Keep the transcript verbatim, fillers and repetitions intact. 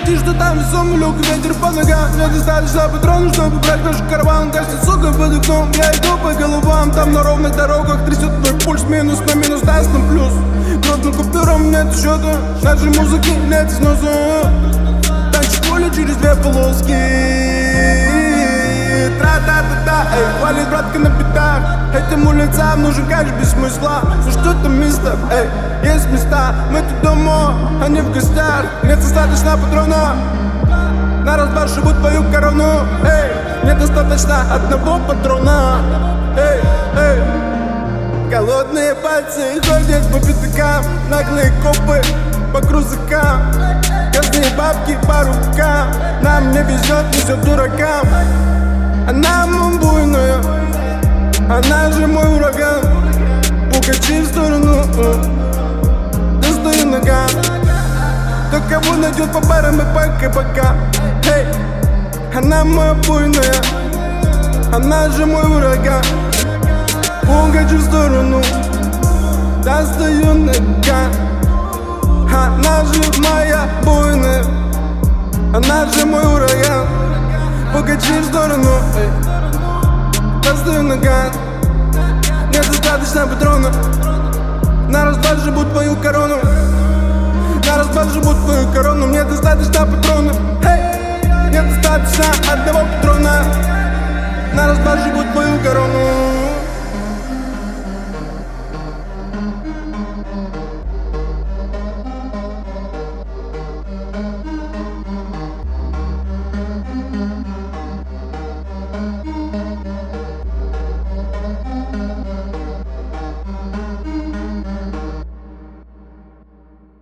летишь, что там весомый люк, ветер по ногам. Недостаточно патронов, чтобы брать наш караван. Кажется, сука, под окном, я иду по головам. Там на ровных дорогах трясет твой пульс. Минус на минус даст нам плюс. Крупным купюрам нет счета, нашей музыки нет сносу. Танчикули через две полоски. Тра-та-та-та, эй, валит братка на пятах. Этим улицам нужен кэш без смысла. Ну что там, мистер, эй, есть места. Мы тут дома, а не в гостях. Нет достаточно патронов на разбаршиву твою корону. Эй, недостаточно одного патрона. Эй, эй. Голодные пальцы ходят по пятакам. Наглые копы по крузакам. Грязные бабки по рукам. Нам не везет, везет дуракам. Она буйная, она же мой ураган. Пугачи в сторону, достаю нога. Кто кого найдет по барам и по кабакам. Эй, она моя буйная, она же мой ураган. Пугачи в сторону, достаю нога. Она же моя буйная, она же мой ураган. Пугачи в сторону, эй, достаю наган. Недостаточно патронов на разбаживу твою корону. На разбаживу твою корону. Мне достаточно патронов, эй, недостаточно одного патрона на разбаживу твою корону.